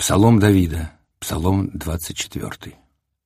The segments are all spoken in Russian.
Псалом Давида, Псалом 24.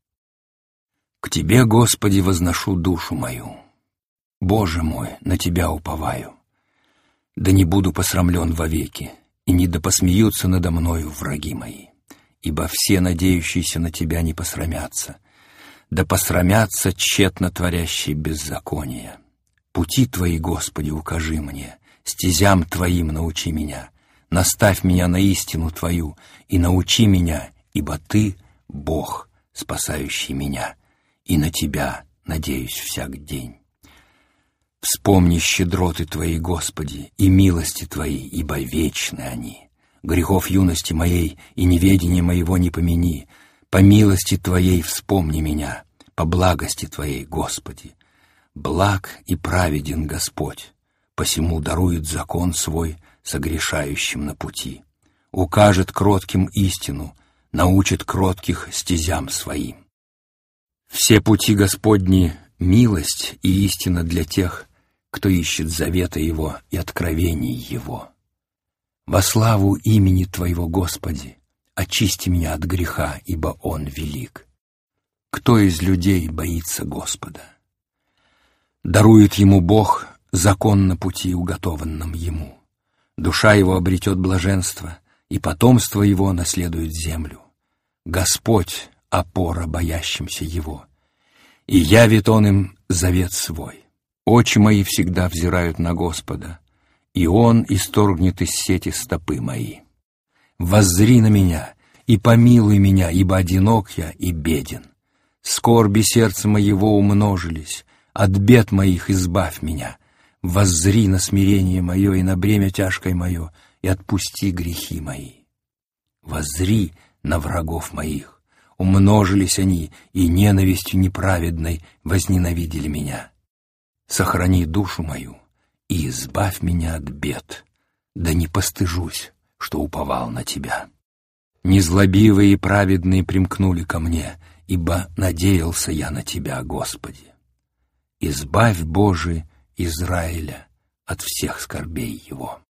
«К Тебе, Господи, возношу душу мою. Боже мой, на Тебя уповаю. Да не буду посрамлен вовеки, и не да посмеются надо мною враги мои. Ибо все, надеющиеся на Тебя, не посрамятся. Да посрамятся тщетно творящие беззакония. Пути Твои, Господи, укажи мне, стезям Твоим научи меня. Наставь меня на истину Твою и научи меня, ибо Ты — Бог, спасающий меня, и на Тебя надеюсь всяк день. Вспомни щедроты Твои, Господи, и милости Твои, ибо вечны они. Грехов юности моей и неведения моего не помяни. По милости Твоей вспомни меня, по благости Твоей, Господи. Благ и праведен Господь, посему дарует закон свой согрешающим на пути. Укажет кротким истину, научит кротких стезям своим. Все пути Господни — милость и истина для тех, кто ищет завета Его и откровений Его. Во славу имени Твоего, Господи, очисти меня от греха, ибо Он велик. Кто из людей боится Господа? Дарует ему Бог закон на пути, уготованном ему. Душа его обретет блаженство, и потомство его наследует землю. Господь — опора боящимся Его, и явит Он им завет свой. Очи мои всегда взирают на Господа, и Он исторгнет из сети стопы мои. Воззри на меня и помилуй меня, ибо одинок я и беден. Скорби сердца моего умножились, от бед моих избавь меня. Воззри на смирение мое и на бремя тяжкое мое, и отпусти грехи мои. Воззри на врагов моих, умножились они, и ненавистью неправедной возненавидели меня. Сохрани душу мою и избавь меня от бед, да не постыжусь, что уповал на Тебя. Незлобивые и праведные примкнули ко мне, ибо надеялся я на Тебя, Господи. Избавь, Боже, Израиля от всех скорбей его.